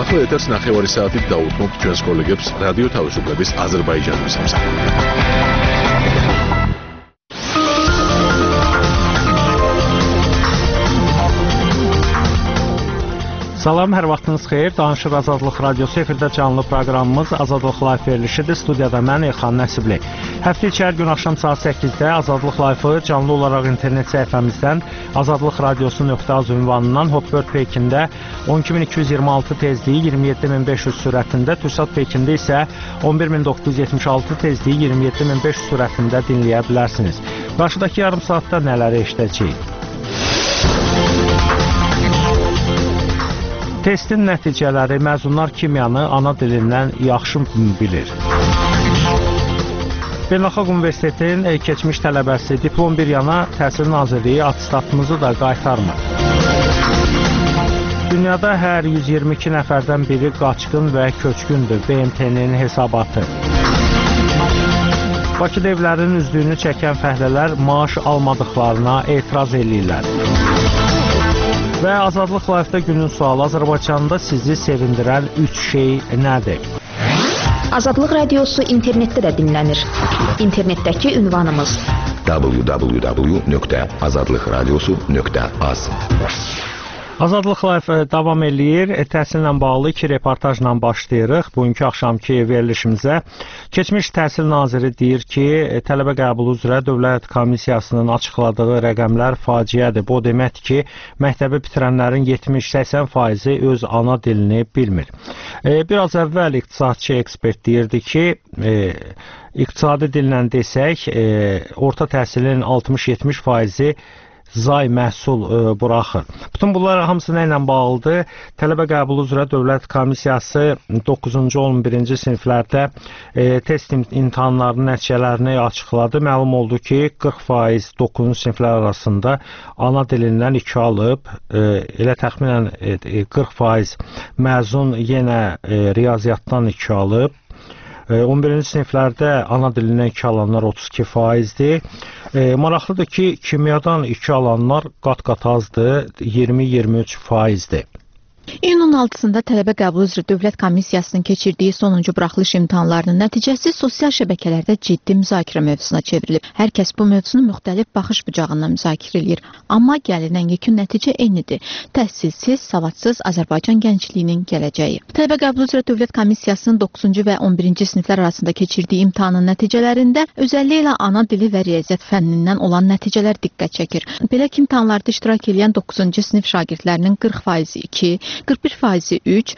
ახლა ეთერს 9 საათით დაუთმობთ ჩვენს კოლეგებს რადიო თავისუფლების აზერბაიჯანის სამსახურში. Salam, hər vaxtınız xeyir. Danışır Azadlıq Radiosu efirdə canlı proqramımız Azadlıq Live verilişidir. Studiyada mən Elxan Nəsibli. Həftə içi hər gün axşam saat 8-də Azadlıq Live-ı canlı olaraq internet səhifəmizdən azadlıqradiosu.az ünvanından Hotbird Pekində 12226 tezliyi 27500 sürətində, Türksat Pekində isə 11976 tezliyi 27500 sürətində dinləyə bilərsiniz. Qarşıdakı yarım saatda nələri eşidəcəyik? Testin nəticələri məzunlar kimyanı ana dilindən yaxşı bilir. Beynəlxalq Universitetin keçmiş tələbəsi diplom bir yana Təhsil Nazirliyi atestatımızı da qaytarmır. Dünyada hər 122 nəfərdən biri qaçqın və köçkündür. BMT-nin hesabatı. Bakıda evlərin üzdüyünü çəkən fəhlələr maaş almadıqlarına etiraz edirlər. Və Azadlıq Live-da günün sualı: Azərbaycanda sizi sevindirən 3 şey nədir? Azadlıq Radiosu internetdə də dinlənir. İnternetdəki ünvanımız www.azadlıqradiosu.az. Azadlıq Live davam eləyir. Təhsillə bağlı 2 reportajla başlayırıq bugünkü axşamki verilişimizə. Keçmiş Təhsil Naziri deyir ki, tələbə qəbulu üzrə Dövlət Komissiyasının açıqladığı rəqəmlər faciədir. Bu deməkdir ki, məktəbi bitirənlərin 70-80% öz ana dilini bilmir. Biraz əvvəl iqtisadçı ekspert deyirdi ki, iqtisadi dillə desək, orta təhsilin 60-70% zay məhsul buraxır. Bütün bunlar hamısı nə ilə bağlıdır? Tələbə qəbulu üzrə Dövlət Komissiyası 9-cu 11-ci siniflərdə test imtahanlarının nəticələrini açıqladı. Məlum oldu ki, 40% 9-cu siniflər arasında ana dilindən 2 alıb, elə təxminən 40% məzun yenə riyaziyyatdan 2 alıb. 11-ci siniflərdə ana dilindən 2 alanlar 32%-dir. Maraqlıdır ki, kimyadan 2 alanlar qat-qat azdır, 20-23%-dir. İyunun 6-sında tələbə qəbulu üzrə Dövlət Komissiyasının keçirdiyi sonuncu buraxılış imtahanlarının nəticəsi sosial şəbəkələrdə ciddi müzakirə mövzusuna çevrilib. Hər kəs bu mövzunu müxtəlif baxış bucağından müzakirə edir. Amma gəlinən yekun nəticə eynidir. Təhsilsiz, savadsız Azərbaycan gəncliyinin gələcəyi. Tələbə qəbulu üzrə Dövlət Komissiyasının 9-cu və 11-ci siniflər arasında keçirdiyi imtahanın nəticələrində özəlliklə ana dili və riyaziyyat fənnindən olan nəticələr diqqət çəkir. Belə ki, imtahanlarda iştirak edən 9-cu sinif şagirdlərinin 40% 2, 41% 3,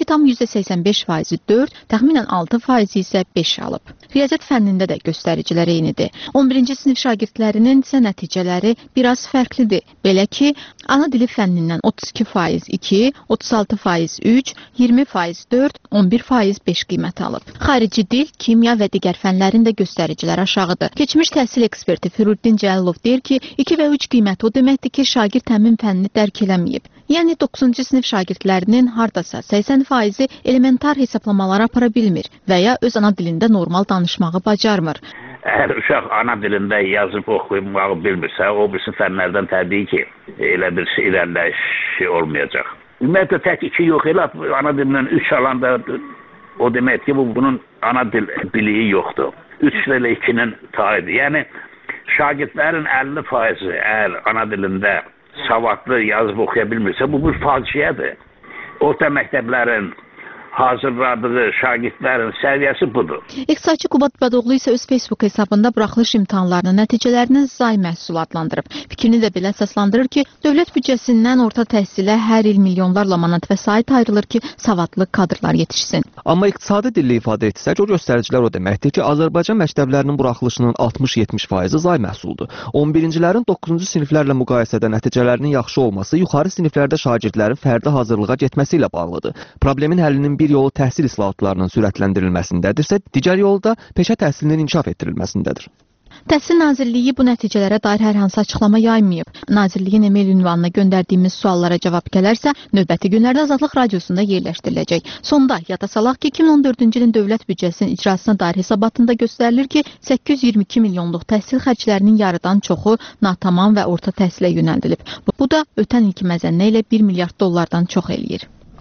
12,85% 4, təxminən 6% isə 5 alıb. Riyaziyyat fənnində də göstəricilər eynidir. 11-ci sinif şagirdlərinin isə nəticələri biraz fərqlidir. Belə ki, ana dili fənnindən 32% 2, 36% 3, 20% 4, 11% 5 qiymət alıb. Xarici dil, kimya və digər fənlərin də göstəricilər aşağıdır. Keçmiş təhsil eksperti Firuddin Cəlilov deyir ki, 2 və 3 qiyməti o deməkdir ki, şagird həmin fənni dərk eləməyib. Yəni 9-cu sinif şagirdlərinin hardasa 80%-i elementar hesablamaları apara bilmir və ya öz ana dilində normal danışmağı bacarmır. Əgər uşaq ana dilində yazıb oxuymağı bilmirsə, o birisi fənlərdən təbii ki, elə bir irəliləyiş olmayacaq. Ümumiyyətlə tək 2 yox, elə ana dilindən 3 alanda o demək ki, bunun ana dil biliyi yoxdur. 3 ilə 2-nin tayıdır. Yəni şagirdlərin 50% əgər ana dilində savadlı yazıb oxuya bilmirsə, bu bir faciədir. Orta məktəblərin hazırladığı şagirdlərin səviyyəsi budur. İqtisadçı Qubad Bədoğlu isə öz Facebook hesabında buraxılış imtahanlarının nəticələrini zay məhsul adlandırıb. Fikrini də belə əsaslandırır ki, dövlət büdcəsindən orta təhsilə hər il milyonlarla manat vəsait ayrılır ki, savadlı kadrlar yetişsin. Amma iqtisadi dillə ifadə etsək, o göstəricilər o deməkdir ki, Azərbaycan məktəblərinin buraxılışının 60-70% zay məhsuldur. 11-cilərin 9-cu siniflərlə müqayisədə nəticələrinin yaxşı olması yuxarı siniflərdə şagirdlərin fərdi hazırlığa getməsi ilə bağlıdır. Problemin həllinin bir yolu təhsil islahatlarının sürətləndirilməsindədirsə, digər yolu da peşə təhsilinin inkişaf etdirilməsindədir. Təhsil Nazirliyi bu nəticələrə dair hər hansı açıqlama yaymayıb. Nazirliyin e-mail ünvanına göndərdiyimiz suallara cavab gələrsə, növbəti günlərdə Azadlıq Radiosunda yerləşdiriləcək. Sonda yada salaq ki, 2014-cü ilin dövlət büdcəsinin icrasına dair hesabatında göstərilir ki, 822 milyonluq təhsil xərclərinin yarıdan çoxu natamam və orta təhsilə yönəldilib. Bu da ötən ilki məzənnə ilə 1 milyard dollardan çox eləyir.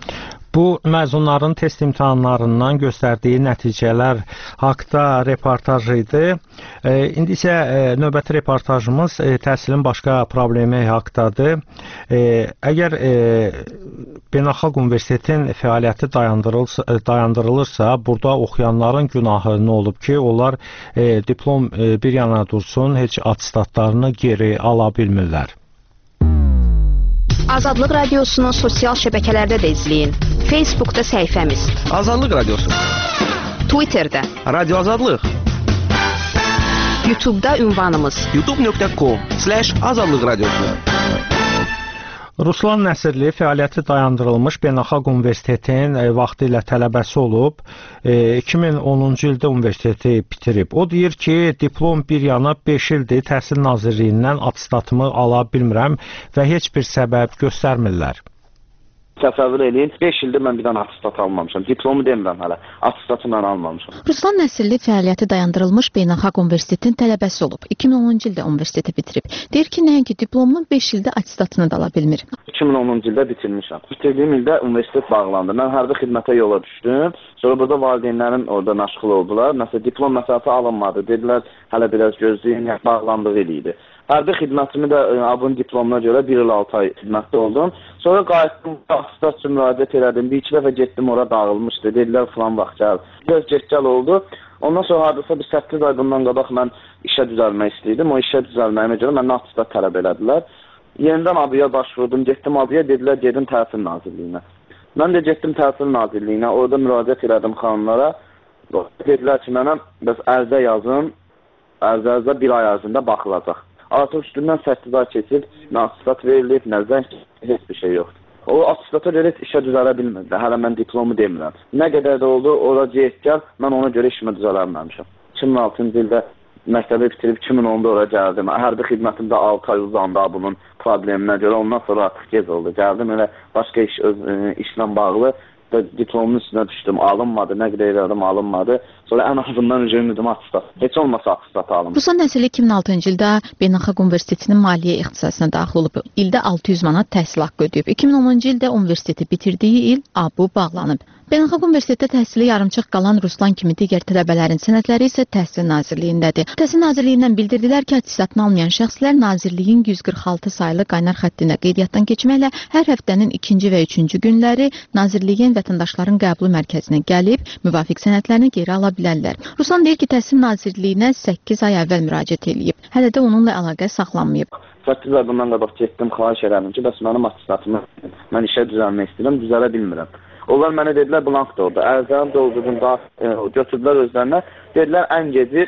Bu məzunların test imtahanlarından göstərdiyi nəticələr haqqında reportaj idi. İndi isə növbəti reportajımız təhsilin başqa problemi haqqındadır. Əgər beynəlxalq universitetin fəaliyyəti dayandırılırsa, burada oxuyanların günahı nə olub ki, onlar diplom bir yana dursun, heç attestatlarını geri ala bilmirlər. Azadlıq Radiosunu sosial şəbəkələrdə də izləyin. Facebookda səhifəmiz. Azadlıq Radiosu. Twitterdə. Radio Azadlıq. YouTube'da ünvanımız. youtube.com/azadlıq radiosu. Ruslan Nəsirli fəaliyyəti dayandırılmış Beynəlxalq Universitetin vaxtilə tələbəsi olub. 2010-cu ildə universiteti bitirib. O deyir ki, diplom bir yana 5 ildir Təhsil Nazirliyindən attestatımı ala bilmirəm və heç bir səbəb göstərmirlər. Təsəvvür eləyin, 5 ildir mən bir dənə attestat almamışam. Diplomu demirəm hələ, attestatı mən almamışam. Ruslan Nəsirli fəaliyyəti dayandırılmış Beynəlxalq Universitetin tələbəsi olub. 2010-cu ildə universiteti bitirib. Deyir ki, nəinki diplomunu 5 ildə attestatını da ala bilmir. 2010-cu ildə bitirmişəm. Bitirdiyim ildə universitet bağlandı. Mən hərbi xidmətə yola düşdüm. Sonra burada valideynlərim orada məşğul oldular. Məsələn, diplom məsələsi alınmadı. Dedilər, hələ biraz gözləyin, bağlandığı il idi. Hərbi xidmətimi də abunun diplomuna görə 1 il 6 ay xidmətdə oldum. Sonra qayıtdım, atestat üçün müraciət elədim. Bir-iki dəfə getdim, ora dağılmışdı. Dedilər, falan vaxt gəl. Biraz geç-gəl oldu. Ondan sonra hardasa bir 8 ay bundan qabaq mən işə düzəlmək istəyirdim. O işə düzəlməyimə görə məndən atestat tələb elədilər. Yenidən ABİyə başvurdum. Getdim ABİyə, dedilər, gedin Təhsil Nazirliyinə. Mən də getdim Təhsil Nazirliyinə. Orada müraciət elədim xanımlara. Dedilər ki, mənə bəs ərizə yazın. Ərizə 1 ay ərzində baxılacaq. Artıq üstündən 8 ay keçib, nə attestat verilib, nə zəng, heç bir şey yoxdur. O attestata görə işə düzələ bilmirdi. Hələ mən diplomu demirəm. Nə qədər də oldu, ora gəl, mən ona görə işimə düzələnməmişəm. 2006-cı ildə məktəbi bitirib 2010-da ora gəldim. Hərbi xidmətimdə 6 ay uzandı bunun probleminə görə. Ondan sonra artıq gec oldu. Gəldim, elə başqa işlə bağlı diplomun üstünə düşdüm, alınmadı, nə qədər elədim, alınmadı. Sonra ən azından ümidim attestat. Heç olmasa attestat alınmadı. Ruslan Nəsirli 2006-cı ildə Beynəlxalq Universitetinin maliyyə ixtisasına daxil olub. İldə 600 manat təhsil haqqı ödəyib. 2010-cu ildə universiteti bitirdiyi il ABU bağlanıb. Beynəlxalq Universitetdə təhsili yarımçıq qalan Ruslan kimi digər tələbələrin sənədləri isə Təhsil Nazirliyindədir. Təhsil Nazirliyindən bildirdilər ki, attestatını almayan şəxslər Nazirliyin 146 saylı qaynar xəttində qeydiyyatdan keçməklə hər həftənin 2-ci və 3-cü günləri Nazirliyin vətəndaşların qəbulu mərkəzinə gəlib, müvafiq sənədlərini geri ala bilərlər. Ruslan deyir ki, Təhsil Nazirliyinə 8 ay əvvəl müraciət edib. Hələ də onunla əlaqə saxlanmayıb. 8 ay bundan qabaq getdim, xahiş elədim ki, bəs mənim attestatımı mən işə düzəlmək istəyirəm, düzələ bilmirəm. Onlar mənə dedilər, blank da oldu. Ərzəni doldurdum, götürdülər özlərinə. Dedilər, ən geci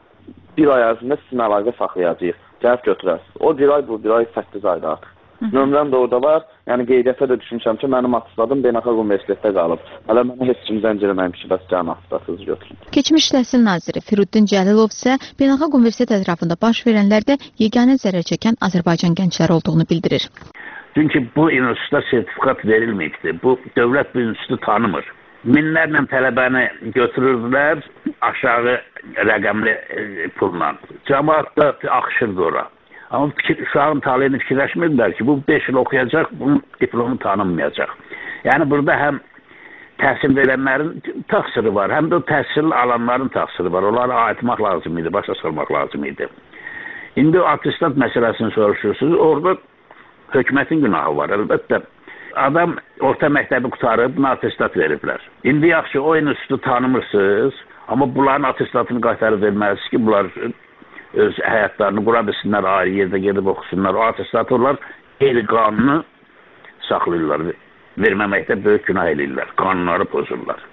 1 ay ərzində sizin əlaqə saxlayacağıq. Gəlib götürəsiniz. O 1 ay, bu 1 ay 8 ayda artıq. Nömrəm də orada var. Yəni qeydiyyata da düşmüşəm ki, mənim attestadım Beynəlxalq Universitetdə qalıb. Hələ mənə heç kim zəng eləməmiş ki, bəs gəlin attestatınızı götürün. Keçmiş Təhsil naziri Firuddin Cəlilov isə Beynəlxalq Universitet ətrafında baş verənlərdə yeganə zərər çəkən Azərbaycan gəncləri olduğunu bildirir. Çünki bu institutda sertifikat verilməyibdir. Bu dövlət bu institutu tanımır. Minlərlə tələbəni götürürdülər aşağı rəqəmli pulla. Cəmaat da axışırdı ora. Amma uşağın taleyini fikirləşmirdilər ki, bu 5 il oxuyacaq, bunun diplomu tanınmayacaq. Yəni burada həm təhsil verənlərin təqsiri var, həm də təhsil alanların təqsiri var. Onları ayıtmaq lazım idi, başa salmaq lazım idi. İndi attestat məsələsini soruşursunuz, orada hökumətin günahı var. Əlbəttə, adam orta məktəbi qutarıb, buna attestat veriblər. İndi yaxşı, o institutu tanımırsınız, amma bunların attestatını qaytarıb verməlisiniz ki, bunlar öz həyatlarını qura bilsinlər, ayrı yerdə gedib oxusunlar. O attestatı onlar qeyri-qanunu saxlayırlar, verməməkdə böyük günah eləyirlər, qanunları pozurlar.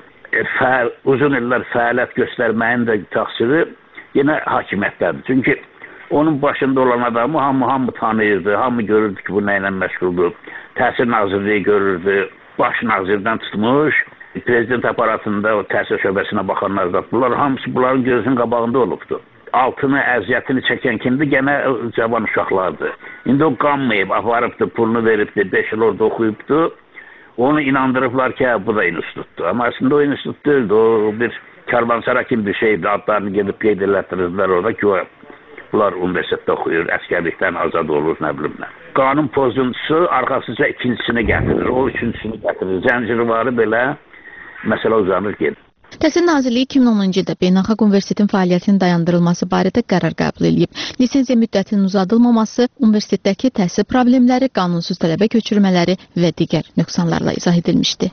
Uzun illər fəaliyyət göstərməyin də təqsiri yenə hakimiyyətlərdir. Çünki onun başında olan adamı hamı tanıyırdı, hamı görürdü ki, bu nə ilə məşğuldur. Təhsil Nazirliyi görürdü, baş nazirdən tutmuş, prezident aparatında o təhsil şöbəsinə baxanlar da, bunlar hamısı bunların gözünün qabağında olubdu. Altını, əziyyətini çəkən kimdir? Gənə cavan uşaqlardır. İndi o qanmayıb, aparıbdı, pulunu veribdi, 5 il orada oxuyubdu. Onu inandırıblar ki, bu da institutdur. Amma əslində o institut deyildi, o bir karvansara kimi bir şeydir. Adlarını gedib qeyd elətdirirlər orada ki, bunlar universitetdə oxuyur, əskərlikdən azad olur, nə bilim nə. qanun pozuntusu arxasınca ikincisini gətirir, o üçüncüsünü gətirir. Zəncirvarı belə məsələ uzanır gedir. Təhsil Nazirliyi 2010-cu ildə beynəlxalq universitetin fəaliyyətinin dayandırılması barədə qərar qəbul edib. Lisenziya müddətinin uzadılmaması, universitetdəki təhsil problemləri, qanunsuz tələbə köçürmələri və digər nöqsanlarla izah edilmişdi.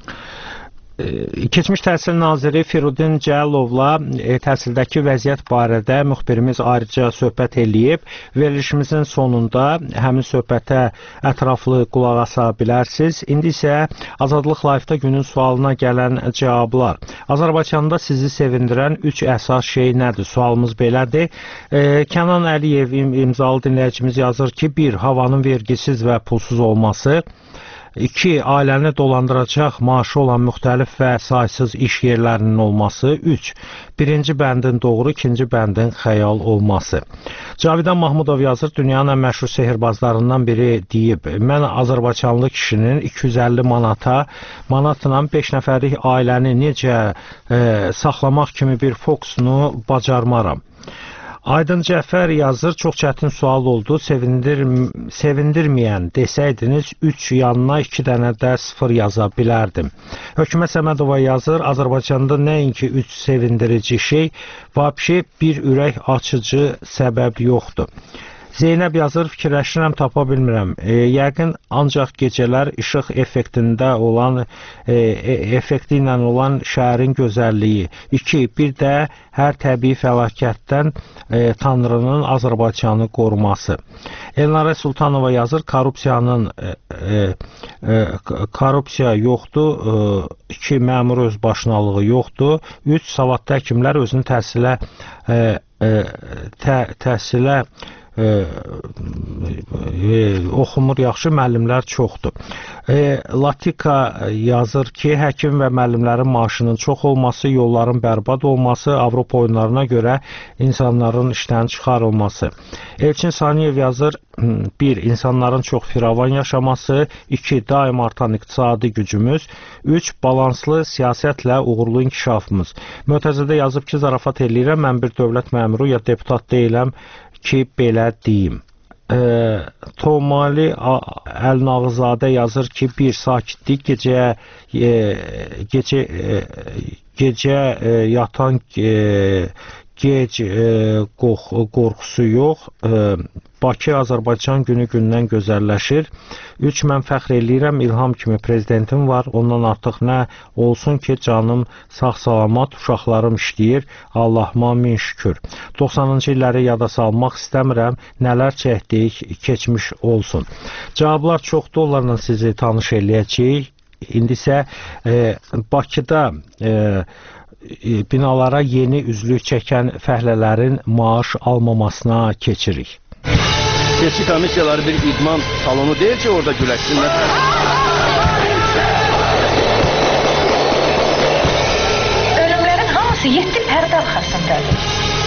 Keçmiş Təhsil Naziri Firudin Cəlovla təhsildəki vəziyyət barədə müxbirimiz ayrıca söhbət eləyib. Verilişimizin sonunda həmin söhbətə ətraflı qulaq asa bilərsiniz. İndi isə Azadlıq Live-da günün sualına gələn cavablar. Azərbaycanda sizi sevindirən 3 əsas şey nədir? Sualımız belədir. Kənan Əliyev imzalı dinləyicimiz yazır ki, 1. Havanın vergisiz və pulsuz olması. 2. Ailəni dolandıracaq maaşı olan müxtəlif və saysız iş yerlərinin olması. 3. Birinci bəndin doğru, ikinci bəndin xəyal olması. Cavidan Mahmudov yazır, dünyanın ən məşhur sehirbazlarından biri deyib, mən Azərbaycanlı kişinin 250 manatla 5 nəfərlik ailəni necə saxlamaq kimi bir fokusunu bacarmaram. Aydın Cəfər yazır, çox çətin sual oldu, sevindirməyən desəydiniz 3 yanına 2 dənə də 0 yaza bilərdim. Hökümət Səmədova yazır, Azərbaycanda nəinki 3 sevindirici şey, vəbşi bir ürək açıcı səbəb yoxdur. Zeynəb yazır, fikirləşirəm, tapa bilmirəm. Yəqin ancaq gecələr işıq effekti ilə olan şəhərin gözəlliyi. 2. Bir də hər təbii fəlakətdən Tanrının Azərbaycanı qoruması. Elnarə Sultanova yazır, korrupsiya yoxdur. 2. Məmur özbaşınalığı yoxdur. 3. Savadlı həkimlər özünü təhsilə oxumur yaxşı, müəllimlər çoxdur. Latika yazır ki, həkim və müəllimlərin maaşının çox olması, yolların bərbad olması, Avropa oyunlarına görə insanların işdən çıxarılması. Elçin Saniyev yazır, 1. İnsanların çox firavan yaşaması, 2. Daim artan iqtisadi gücümüz, 3. Balanslı siyasətlə uğurlu inkişafımız. Mötəzədə yazıb ki, zarafat eləyirəm, mən bir dövlət məmuru ya deputat deyiləm ki, belə deyim. Tomali Əlnağızadə yazır ki, 1. Sakitlik, gecə yatan gec qorxusu yox. Bakı Azərbaycan günü-gündən gözəlləşir. 3. Mən fəxr eləyirəm, İlham kimi prezidentim var. Ondan artıq nə olsun ki, canım sağ-salamat, uşaqlarım işləyir. Allahıma min şükür. 90-cı illəri yada salmaq istəmirəm. Nələr çəkdik, keçmiş olsun. Cavablar çoxdur, onlarla sizi tanış eləyəcəyik. İndi isə Bakıda binalara yeni üzlük çəkən fəhlələrin maaş almamasına keçirik. Seçki komissiyaları bir idman salonu deyil ki, orada güləşsinlər. Ölümlərin hamısı 7 pərdə arxasındadır.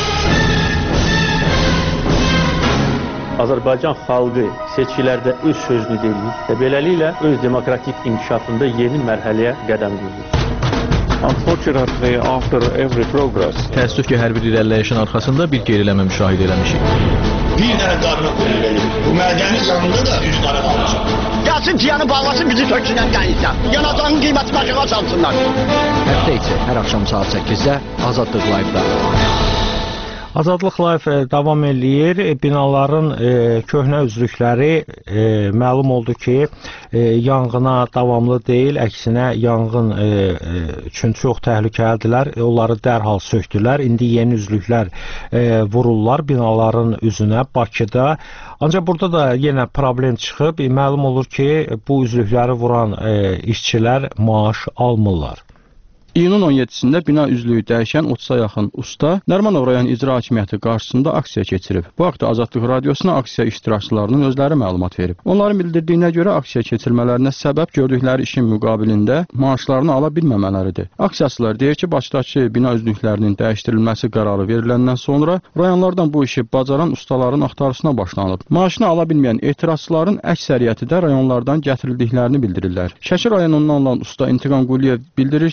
Azərbaycan xalqı seçkilərdə öz sözünü deyir və beləliklə öz demokratik inkişafında yeni mərhələyə qədəm qoyur. Unfortunately, after every progress, təəssüf ki, hər bir irəliləyişin arxasında bir geriləmə müşahidə eləmişik. Bir dənə qarına qoyulur. Bu mədəni yanında da 100 qara qalmışam. Gəlsin piyanı bağlasın, bizi söksünən gəlirsən. Yanacağın qiyməti başıqa çalsınlar. Həftə içi hər axşam saat 8-də Azadlıq Live-da. Azadlıq Live davam eləyir. Binaların köhnə üzlükləri məlum oldu ki, yanğına davamlı deyil, əksinə yanğın üçün çox təhlükəlidirlər. Onları dərhal sökdülər. İndi yeni üzlüklər vururlar binaların üzünə Bakıda. Ancaq burada da yenə problem çıxıb. Məlum olur ki, bu üzlükləri vuran işçilər maaş almırlar. İyunun 17-sində bina üzlüyü dəyişən 30-a yaxın usta Nərimanov rayon icra hakimiyyəti qarşısında aksiya keçirib. Bu haqda Azadlıq Radiosuna aksiya iştirakçılarının özləri məlumat verib. Onların bildirdiyinə görə aksiya keçirmələrinə səbəb gördükləri işin müqabilində maaşlarını ala bilməmələridir. Aksiyaçılar deyir ki, Bakıdakı bina üzlüklərinin dəyişdirilməsi qərarı veriləndən sonra rayonlardan bu işi bacaran ustaların axtarışına başlanıb. Maaşını ala bilməyən etirazçıların əksəriyyəti də rayonlardan gətirildiklərini bildirirlər. Şəki rayonundan olan usta İntiqam Quliyev bildirir ki, pula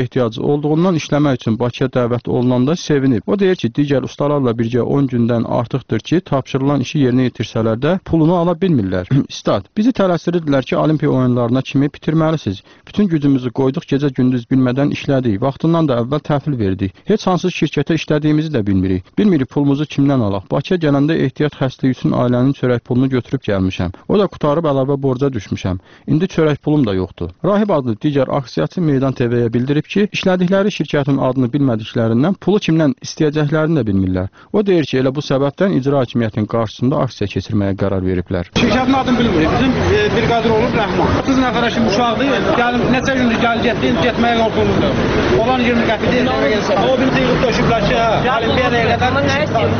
ehtiyacı olduğundan işləmək üçün Bakıya dəvət olunanda sevinib. O deyir ki, digər ustalarla birgə 10 gündən artıqdır ki, tapşırılan işi yerinə yetirsələr də pulunu ala bilmirlər. İstat, bizi tələsirdilər ki, Olimpiya oyunlarına kimi bitirməlisiniz. Bütün gücümüzü qoyduq, gecə-gündüz bilmədən işlədik. Vaxtından da əvvəl təhvil verdik. Heç hansı şirkətə işlədiyimizi də bilmirik. Bilmirik pulumuzu kimdən alaq. Bakıya gələndə ehtiyat xəstəliyi üçün ailənin çörək pulunu götürüb gəlmişəm. O da qutarıb əlavə borca düşmüşəm. İndi çörək pulum da yoxdur. Rahib adlı digər aksiyaçı Meydan TV-yə bildirib ki, işlədikləri şirkətin adını bilmədiklərindən pulu kimdən istəyəcəklərini də bilmirlər. O deyir ki, elə bu səbəbdən icra hakimiyyətinin qarşısında aksiya keçirməyə qərar veriblər. Şirkətin adını bilmirik. Bizim bir qadir olub Rəhman. 30 nəfər kimi uşaqdır. Gəlib neçə gündür gəlib getməyə qorxulurdu. Olan 20 qəpidir. O bizi yığıb döşüblər ki, Olimpiyadaya qədər nə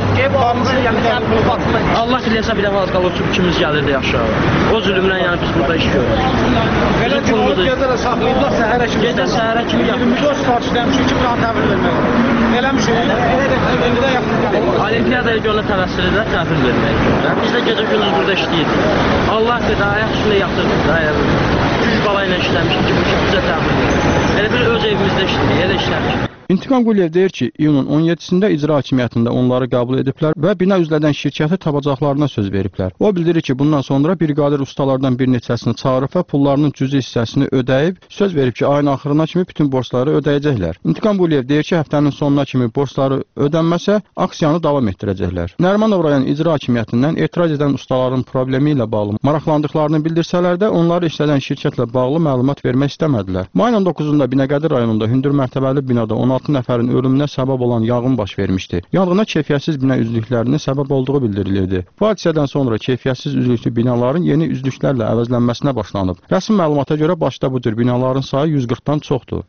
istəyir? Allah biləsə bir dəfə az qalır ki, ikimiz gəlirdi aşağı. O zülmdən yəni biz burada iş görürük. Belə ki, Olimpiyada da saxlayıblar səhərə kimi. Gecə səhərə kimi 24 saat işləmişik ki, buranı təhvil vermək. Eləmişik. İndi də yaxın gəlir. Olimpiyadaya görə tələsdirirlər, təhvil verməyə görə. Biz də gecə-gündüz burada işləyirdik. Allah qədər ayaq üstündə yatırdıq da. Güc balayla işləmişik ki, bu bizə təhvil verir. Elə bir öz evimizdə işlədik, elə işləmişik. İntiqam Quliyev deyir ki, iyunun 17-sində icra hakimiyyətində onları qəbul ediblər və bina üzlədən şirkəti tapacaqlarına söz veriblər. O bildirir ki, bundan sonra briqadir ustalardan bir neçəsini çağırıb və pullarının cüzi hissəsini ödəyib, söz verib ki, ayın axırına kimi bütün borcları ödəyəcəklər. İntiqam Quliyev deyir ki, həftənin sonuna kimi borcları ödənməsə, aksiyanı davam etdirəcəklər. Nərimanov rayon icra hakimiyyətindən etiraz edən ustaların problemi ilə bağlı maraqlandıqlarını bildirsələr də, onları işlədən şirkətlə bağlı məlumat vermək istəmədilər. Mayın 19-da Binəqədi rayonunda hündür mərtəbəli binada 16 nəfərin ölümünə səbəb olan yanğın baş vermişdi. Yanğına keyfiyyətsiz bina üzlüklərinin səbəb olduğu bildirilirdi. Bu hadisədən sonra keyfiyyətsiz üzlüklü binaların yeni üzlüklərlə əvəzlənməsinə başlanıb. Rəsmi məlumata görə başda bu cür binaların sayı 140-dan çoxdur.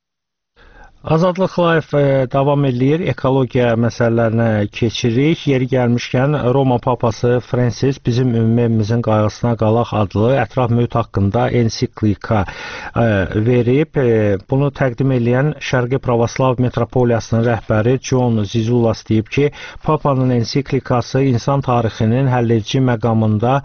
Azadlıq Live davam edir. Ekologiya məsələlərinə keçirik. Yeri gəlmişkən Roma papası Fransis bizim ümumi evimizin qayğısına qalaq adlı ətraf mühit haqqında ensiklika verib. Bunu təqdim edən Şərqi Pravoslav Metropoliyasının rəhbəri John Zizulas deyib ki, papanın ensiklikası insan tarixinin həlledici məqamında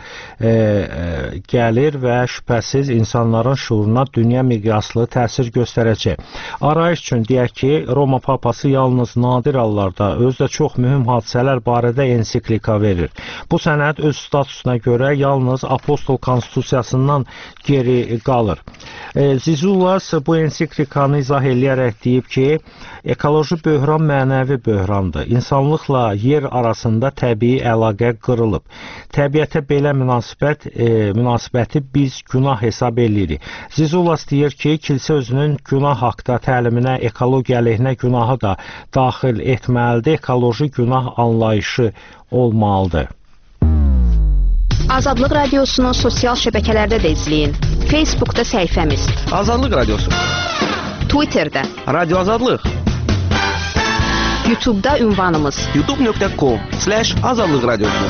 gəlir və şübhəsiz insanların şuuruna dünya miqyaslı təsir göstərəcək. Arayış üçün deyək ki, Roma papası yalnız nadir hallarda özdə çox mühüm hadisələr barədə ensiklika verir. Bu sənəd öz statusuna görə yalnız Apostol Konstitusiyasından geri qalır. Zizulas bu ensiklikanı izah eləyərək deyib ki, ekoloji böhran mənəvi böhrandır. İnsanlıqla yer arasında təbii əlaqə qırılıb. Təbiətə belə münasibəti biz günah hesab eləyirik. Zizulas deyir ki, kilsə özünün günah haqda təliminə ekologiya əleyhinə günahı da daxil etməlidir. Ekoloji günah anlayışı olmalıdır. Azadlıq Radiosunu sosial şəbəkələrdə də izləyin. Facebookda səhifəmiz. Azadlıq Radiosu. Twitterdə. Radio Azadlıq. YouTube'da ünvanımız. youtube.com/azadlıq radiosu.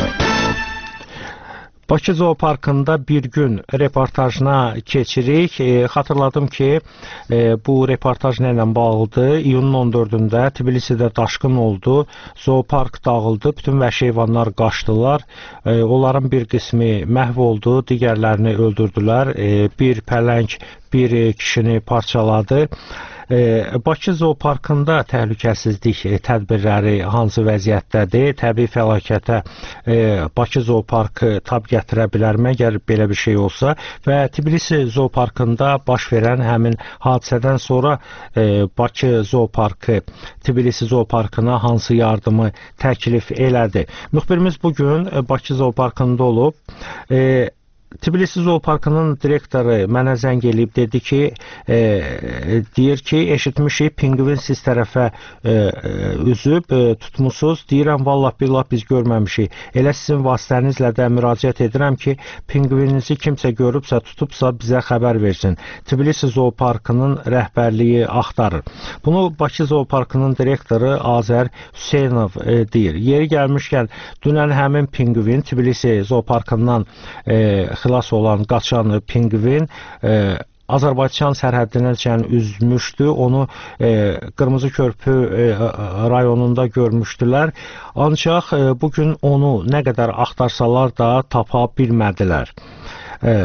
Bakı Zooparkında bir gün reportajına keçirik. Xatırladım ki, bu reportaj nə ilə bağlıdır? İyunun 14-də Tbilisidə daşqın oldu. Zoopark dağıldı. Bütün vəhşi heyvanlar qaçdılar. Onların bir qismi məhv oldu, digərlərini öldürdülər. Bir pələng bir kişini parçaladı. Bakı Zooparkında təhlükəsizlik tədbirləri hansı vəziyyətdədir? Təbii fəlakətə Bakı Zooparkı tab gətirə bilərmi, əgər belə bir şey olsa? Və Tbilisi Zooparkında baş verən həmin hadisədən sonra Bakı Zooparkı Tbilisi Zooparkına hansı yardımı təklif elədi? Müxbirimiz bugün Bakı Zooparkında olub. Tbilisi Zooparkının direktoru mənə zəng eləyib, dedi ki, deyir ki, eşitmişik, pingvin siz tərəfə üzüb, tutmusuz. Deyirəm, vallah billah biz görməmişik. Elə sizin vasitənizlə də müraciət edirəm ki, pingvininizi kimsə görübsə, tutubsa bizə xəbər versin. Tbilisi Zooparkının rəhbərliyi axtarır. Bunu Bakı Zooparkının direktoru Azər Hüseynov deyir. Yeri gəlmişkən, dünən həmin pingvin Tbilisi Zooparkından xilas olan, qaçan pingvin Azərbaycan sərhəddindən üzmüşdü. Onu Qırmızı Körpü rayonunda görmüşdülər. Ancaq bugün onu nə qədər axtarsalar da tapa bilmədilər.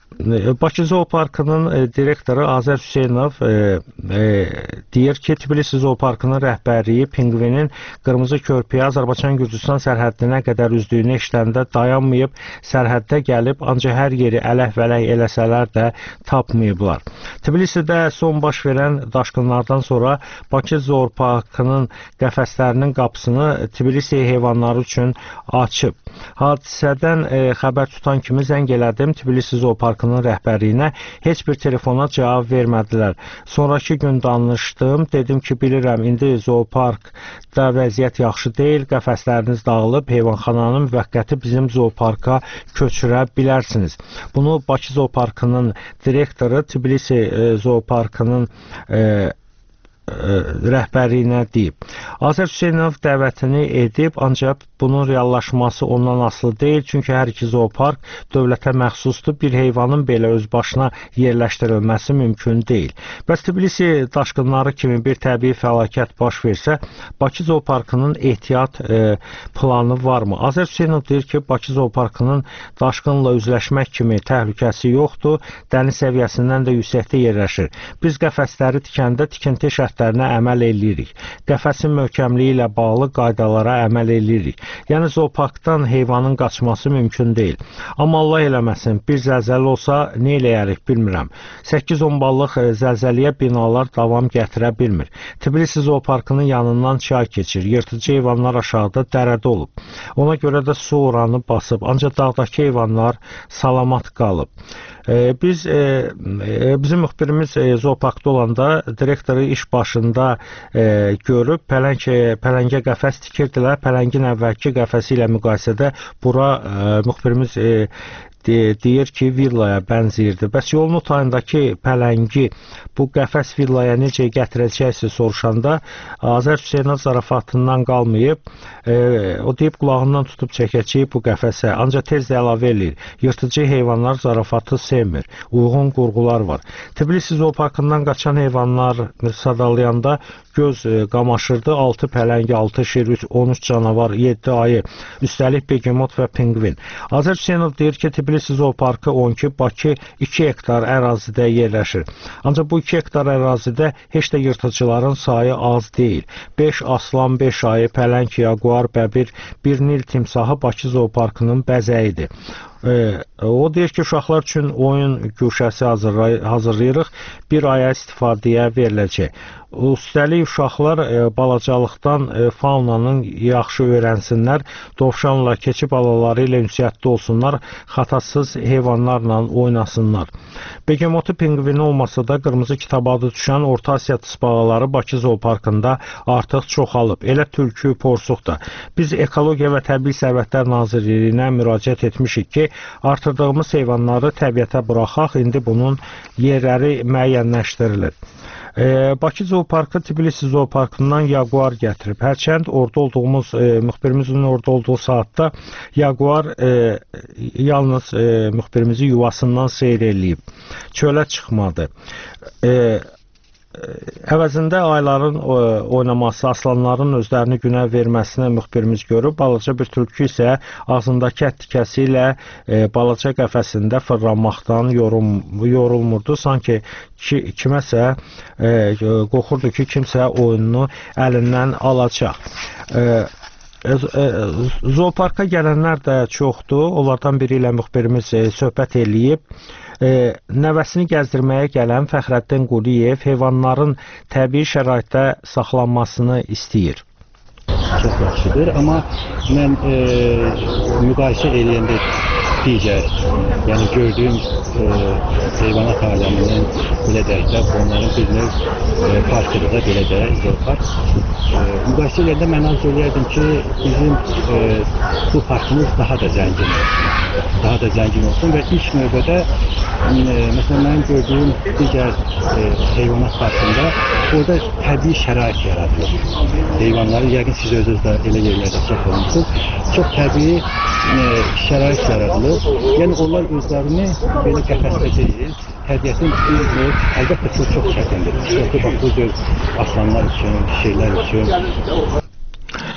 Bakı Zooparkının direktoru Azər Hüseynov deyir ki, Tbilisi Zooparkının rəhbərliyi pinqvinin Qırmızı Körpüyə Azərbaycan-Gürcüstan sərhəddinə qədər üzdüyünü eşidəndə dayanmayıb, sərhəddə gəlib, ancaq hər yeri ələk-vələk eləsələr də tapmayıblar. Tbilisidə son baş verən daşqınlardan sonra Bakı Zooparkının qəfəslərinin qapısını Tbilisi heyvanları üçün açıb. Hadisədən xəbər tutan kimi zəng elədim Tbilisi Zooparkının rəhbərliyinə, heç bir telefona cavab vermədilər. Sonraki gün danışdım, dedim ki, bilirəm, indi zooparkda vəziyyət yaxşı deyil, qəfəsləriniz dağılıb, heyvanxananın müvəqqəti bizim zooparka köçürə bilərsiniz. Bunu Bakı Zooparkının direktoru Tbilisi Zooparkının rəhbərliyinə deyib. Azər Hüseynov dəvətini edib, ancaq bunun reallaşması ondan asılı deyil, çünki hər iki zoopark dövlətə məxsusdur, bir heyvanın belə öz başına yerləşdirilməsi mümkün deyil. Bəs Tbilisi daşqınları kimi bir təbii fəlakət baş versə, Bakı Zooparkının ehtiyat planı varmı? Azər Hüseynov deyir ki, Bakı Zooparkının daşqınla üzləşmək kimi təhlükəsi yoxdur, dəniz səviyyəsindən də yüksəkdə yerləşir. Biz qəfəsləri tikəndə tikinti şərtlərinə əməl edirik. Qəfəsin möhkəmliyi ilə bağlı qaydalara əməl edirik. Yəni zooparkdan heyvanın qaçması mümkün deyil. Amma Allah eləməsin, bir zəlzələ olsa nə eləyərik bilmirəm. 8-10 ballıq zəlzəliyə binalar davam gətirə bilmir. Tbilisi zooparkının yanından çay keçir. Yırtıcı heyvanlar aşağıda dərədə olub. Ona görə də su oranı basıb. Ancaq dağdakı heyvanlar salamat qalıb. Bizim müxbirimiz zooparkda olanda direktoru iş başında görüb pələngə qəfəs tikirdilər. Pələngin əvvəlki qəfəsi ilə müqayisədə bura müxbirimiz deyir ki, villaya bənzəyirdi. Bəs yolun otayındakı pələngi bu qəfəs villaya necə gətirəcəksə soruşanda Azər Hüseynov zarafatından qalmayıb, o deyib qulağından tutub çəkəcəyik bu qəfəsə. Ancaq tez də əlavə eləyir. Yırtıcı heyvanlar zarafatı sevmir. Uyğun qurğular var. Tbilisi zooparkından qaçan heyvanlar sadalayanda göz qamaşırdı. 6 pələng, 6 şir, 13 canavar, 7 ayı, üstəlik begemot və pinqvin. Azər Hüseynov deyir ki, Tbilisi zooparkı 12, Bakı 2 hektar ərazidə yerləşir. Ancaq bu 2 hektar ərazidə heç də yırtıcıların sayı az deyil. 5 aslan, 5 ayı, pələng, yaguar, bəbir, bir Nil timsahı Bakı zooparkının bəzəyidir. O deyir ki, uşaqlar üçün oyun güşəsi hazırlayırıq, bir aya istifadəyə veriləcək. Üstəlik uşaqlar balacalıqdan faunanın yaxşı öyrənsinlər, dovşanla, keçi balaları ilə ünsiyyətdə olsunlar, xatasız heyvanlarla oynasınlar. Begemotu pinqvini olmasa da qırmızı kitaba adı düşən Orta Asiya tısbağaları Bakı zooparkında artıq çoxalıb. Elə tülkü, porsuq da. Biz Ekologiya və Təbii Sərvətlər Nazirliyinə müraciət etmişik ki, artırdığımız heyvanları təbiətə buraxaq, indi bunun yerləri müəyyənləşdirilir. Bakı Zooparkı Tbilisi Zooparkından yaguar gətirib. Hərçənd orada olduğumuz, müxbirimizin orada olduğu saatda yaguar yalnız müxbirimizi yuvasından seyr eləyib. Çölə çıxmadı. Əvəzində ayların oynaması, aslanların özlərini günə verməsini müxbirimiz görüb, balaca bir tülkü isə ağzındakı ət tikəsi ilə balaca qəfəsində fırlanmaqdan yorulmurdu. Sanki kiməsə qorxurdu ki, kimsə oyununu əlindən alacaq. Zooparka gələnlər də çoxdur. Onlardan biri ilə müxbirimiz söhbət eləyib. Nəvəsini gəzdirməyə gələn Fəxrəddin Quliyev heyvanların təbii şəraitdə saxlanmasını istəyir. Çox yaxşıdır, amma mən müqayisə eləyəndə digər, yəni gördüyüm heyvanat aləminin belə deyək də, onların bir növ parkıdır da, belə deyək, zoopark. Müqayisə eləyəndə mən arzu eləyərdim ki, bizim bu parkımız daha da zəngin olsun və ilk növbədə məsələn, mənim gördüyüm digər heyvanat parkında orada təbii şərait yaradılır. Heyvanları, yəqin siz özünüz də elə yerlərdə çox olmuşsunuz, çox təbii şərait yaradılır. Yəni, onlar özlərini belə qəfəsdə deyil, təbiətin bir növ, əlbəttə çox çətindir. Xüsusilə bax, bu cür aslanlar üçün, şeylər üçün.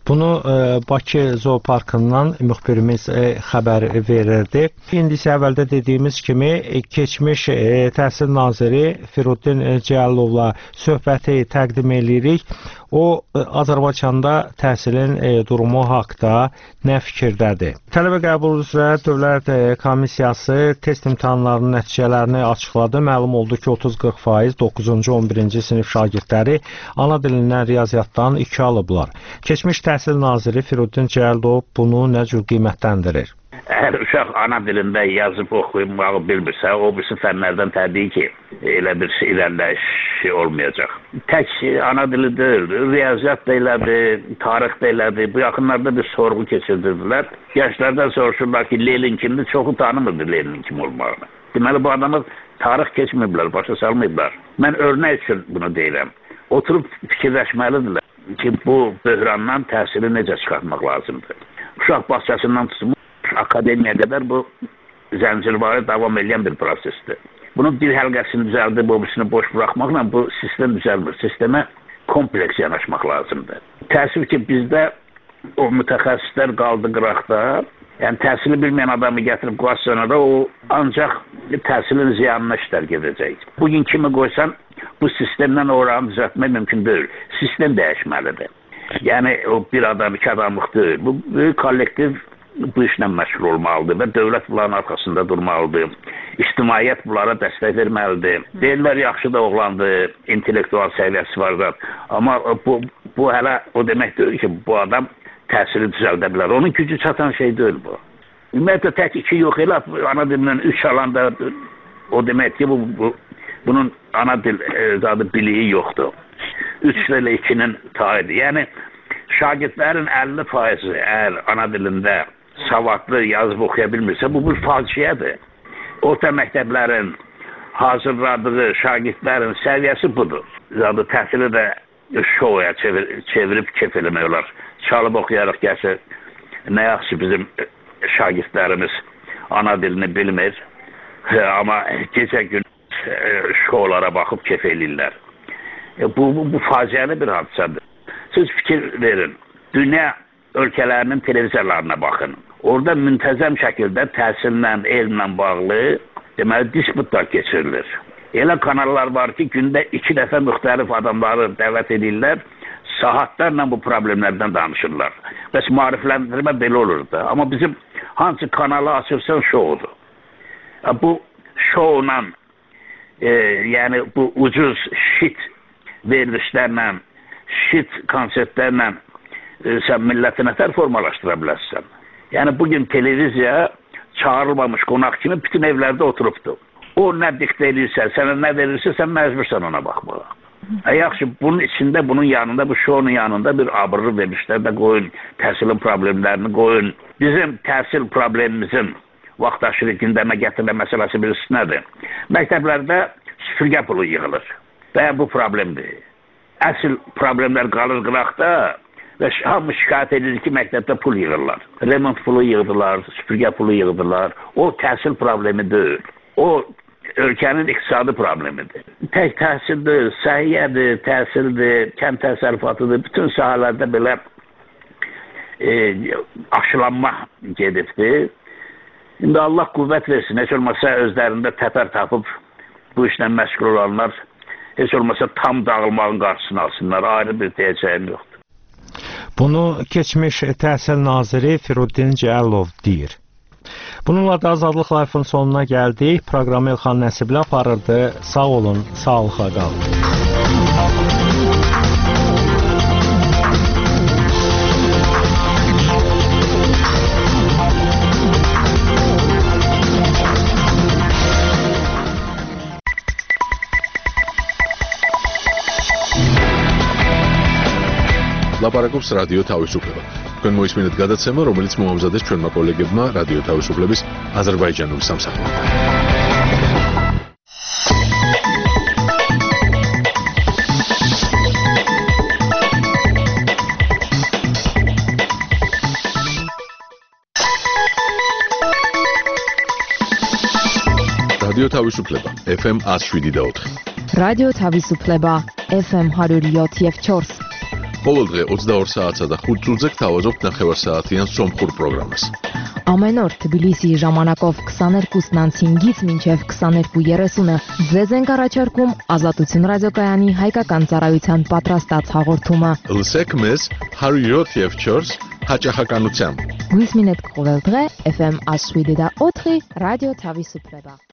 Bunu Bakı Zooparkından müxbirimiz xəbər verirdi. İndi isə əvvəldə dediyimiz kimi keçmiş Təhsil naziri Firuddin Cəllovla söhbəti təqdim edirik. O Azərbaycanda təhsilin durumu haqqında nə fikirdədir? Tələbə qəbulu üzrə Dövlət Komissiyası test imtahanlarının nəticələrini açıqladı. Məlum oldu ki, 30-40% 9-cu 11-ci sinif şagirdləri ana dilindən riyaziyyatdan 2 alıblar. Keçmiş Təhsil naziri Firuddin Cəllov bunu nə cür qiymətləndirir? Əgər uşaq ana dilində yazıb oxuymağı bilmirsə, o birisi fənlərdən təbii ki, elə bir irəliləyiş olmayacaq. Tək ana dili deyil, riyaziyyat da elədir, tarix da elədir. Bu yaxınlarda bir sorğu keçirdirdilər. Gənclərdən soruşurlar ki, Lenin kimdir? Çoxu tanımırdı Leninin kim olmağını. Deməli, bu adamı tarix keçməyiblər, başa salmayıblar. Mən örnək üçün bunu deyirəm. Oturub fikirləşməlidirlər ki, bu böhrandan təhsili necə çıxartmaq lazımdır. Uşaq bağçasından tutulmuş akademiya qədər bu zəncirvarı davam edən bir prosesdir. Bunun bir həlqəsini düzəldib, obisini boş buraxmaqla bu sistem düzəlmir. Sistemə kompleks yanaşmaq lazımdır. Təəssüf ki, bizdə o mütəxəssislər qaldı qıraqda. Yəni, təhsili bilməyən adamı gətirib qoyaq sonra da o ancaq təhsilin ziyanına işlər gedəcək. Bugün kimi qoysan, bu sistemdən oranı düzəltmək mümkün deyil. Sistem dəyişməlidir. Yəni, o bir adam, iki adamlıq deyil. Bu böyük kollektiv bu işlə məşğul olmalıdır və dövlət bunların arxasında durmalıdır. İctimaiyyət bunlara dəstək verməlidir. Deyirlər, yaxşı da oğlandır, intellektual səviyyəsi var da. Amma bu hələ o demək deyil ki, bu adam təhsili düzəldə bilər. Onun gücü çatan şey deyil bu. Ümumiyyətlə, tək 2 yox, elə ana dilindən 3 alanda o demək ki, bunun ana dil biliyi yoxdur. 3 ilə 2-nin tayıdır. Yəni, şagirdlərin 50% əgər ana dilində savadlı yazıb oxuya bilmirsə, bu bir faciədir. Orta məktəblərin hazırladığı şagirdlərin səviyyəsi budur. Zaten təhsili də şoya çevirib kef eləmək olar. Çalıb oxuyaraq gəlsə, nə yaxşı bizim şagirdlərimiz ana dilini bilmir, amma gecə gün şolara baxıb kef eləyirlər. Bu faciəli bir hadisədir. Siz fikir verin, dünya ölkələrinin televiziyalarına baxın. Orada müntəzəm şəkildə təhsillə, elmlə bağlı deməli disputlar keçirilir. Elə kanallar var ki, gündə 2 dəfə müxtəlif adamları dəvət edirlər, saatlərlə bu problemlərdən danışırlar. Bəs maarifləndirmə belə olurdu. Amma bizim hansı kanalı açırsan şoudur. Bu şouna, yəni bu ucuz şit verilişlərlə, şit konsertlərlə sən milləti nətər formalaşdıra bilərsən? Yəni, bugün televiziya çağırılmamış qonaq kimi bütün evlərdə oturubdur. O nə diktə edirsə, sənə nə verirsə, sən məcbursan ona baxmağa. Yaxşı, bunun içində, bunun yanında, bu şounun yanında bir abırlı vermişlər də qoyun, təhsilin problemlərini qoyun. Bizim təhsil problemimizin vaxtaşırı gündəmə gətirmə məsələsi birisi nədir? Məktəblərdə süpürgə pulu yığılır və bu problemdir. Əsl problemlər qalır qıraqda və hamı şikayət edir ki, məktəbdə pul yığırlar. Remont pulu yığdılar, süpürgə pulu yığdılar. O təhsil problemi deyil. O ölkənin iqtisadi problemidir. Tək təhsildir, səhiyyədir, təhsildir, kənd təsərrüfatıdır. Bütün sahələrdə belə aşılanma gedibdir. İndi Allah qüvvət versin, heç olmasa özlərində təpər tapıb bu işlə məşğul olanlar, heç olmasa tam dağılmağın qarşısını alsınlar. Ayrı bir deyəcəyim yoxdur. Bunu keçmiş Təhsil naziri Firuddin Cəllov deyir. Bununla da Azadlıq Live-ın sonuna gəldik. Proqramı İlxan Nəsibli aparırdı. Sağ olun, sağlıqla qalın. ლაპარაკობს რადიო თავისუფლება. თქვენ მოისმინეთ გადაცემა, რომელიც მოამზადეს ჩვენმა კოლეგებმა რადიო თავისუფლების აზერბაიჯანული სამსახურიდან. რადიო თავისუფლება FM 107.4. რადიო თავისუფლება FM 107.4. ყოველ დღე 22 საათსა და 5 წუთზე გთავაზობთ ნახევარსაათიან სომხურ პროგრამას. Ամեն օր Թբիլիսիի ժամանակով 22:05-ից մինչև 22:30-ը ձեզ ենք առաջարկում Ազատություն ռադիոկայանի հայկական ծառայության պատրաստած հաղորդումը։ Լսեք մեզ 107.4 հաճախականությամբ։ Գույս մինետ կողել დღե FM Aswidi-da 4 ռադիո Թավիսուպլեբա։